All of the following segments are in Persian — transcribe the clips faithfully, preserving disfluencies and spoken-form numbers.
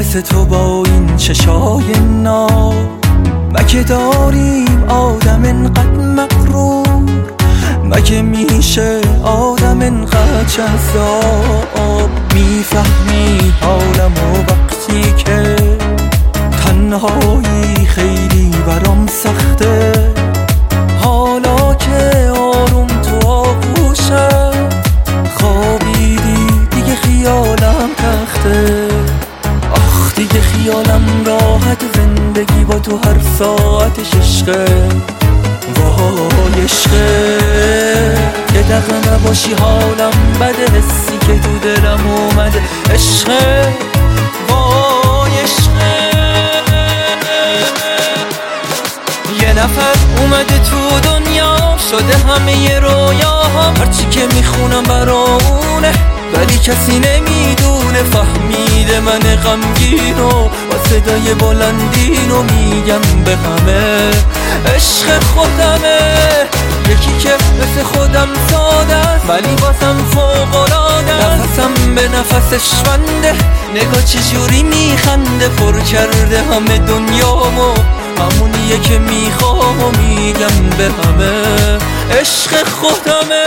مثل تو با این چشای ناب، مگه داریم آدم انقدر مغرور؟ مگه میشه آدم انقدر جذاب؟ میفهمی حالمو وقتی که تنهایی خیلی برام سخته، حالا که آروم تو آغوشم خوابیدی دیگه خیالم تخته. آخ دیگه خیالم راحت، زندگی با تو هر ساعتش عشقه. وای عشقه یه دقیقه نباشی حالم بده، حسی که تو دلم اومده عشقه. وای عشقه یه نفر اومده تو دنیا شده همه ی رویاها، هرچی که میخونم برامونه ولی کسی نمیدونه. فهمیده من غمگینو با صدای بلندینو میگم به همه عشق خودمه. یکی که مثل خودم ساده است ولی بازم فوق‌العاده است، نفسم به نفسش بنده، نگاه چجوری میخنده، پر کرده همه دنیامو، همونیه که میخوام و میگم به همه عشق خودمه.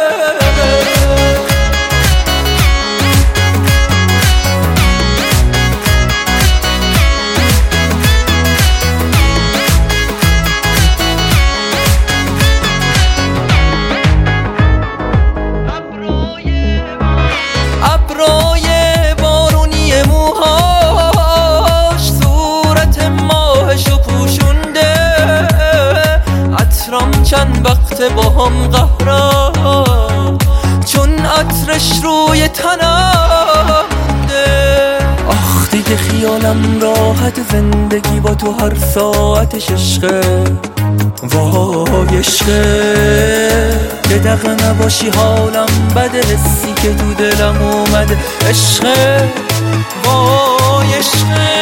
چند وقت با هم قهرم چون عطرش روی تنم ده. آخ دیگه خیالم راحت، زندگی با تو هر ساعتش عشقه. وای عشقه یه دقیقه نباشی حالم بده، حسی که تو دلم اومده عشقه. وای عشقه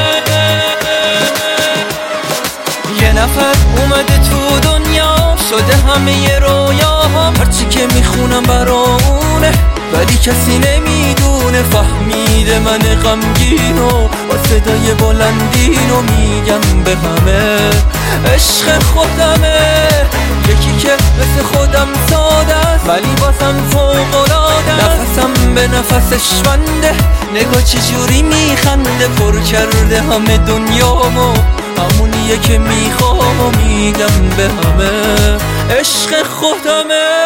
یه نفر اومده تو دنیا شده همه ی رویاها، هرچی که میخونم برامونه ولی کسی نمیدونه. فهمیده من غمگینو با صدای بلندینو میگم به همه عشق خودمه. یکی که مثل خودم ساده است ولی بازم فوق‌العاده است، نفسم به نفسش بنده، نگاه چجوری میخنده، پر کرده همه دنیامو، همونیه که میخوام و میگم به همه عشق خودمه.